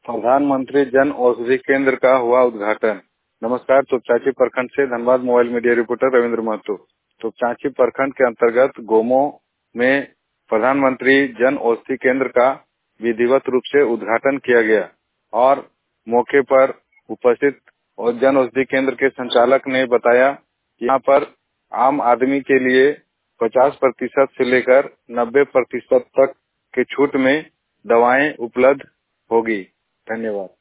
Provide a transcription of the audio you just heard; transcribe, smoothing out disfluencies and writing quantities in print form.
प्रधानमंत्री जन औषधि केंद्र का हुआ उद्घाटन। नमस्कार। तोपचांची प्रखंड से Dhanbad mobile media reporter Ravindra Mahato. Topchanchi प्रखंड के अंतर्गत गोमो में प्रधानमंत्री जन औषधि केंद्र का विधिवत रूप से उद्घाटन किया गया और मौके पर उपस्थित और जन औषधि केंद्र के संचालक ने बताया कि यहाँ पर आम आदमी के लिए 50% से लेकर 90% तक के छूट में दवाएं उपलब्ध होगी। धन्यवाद।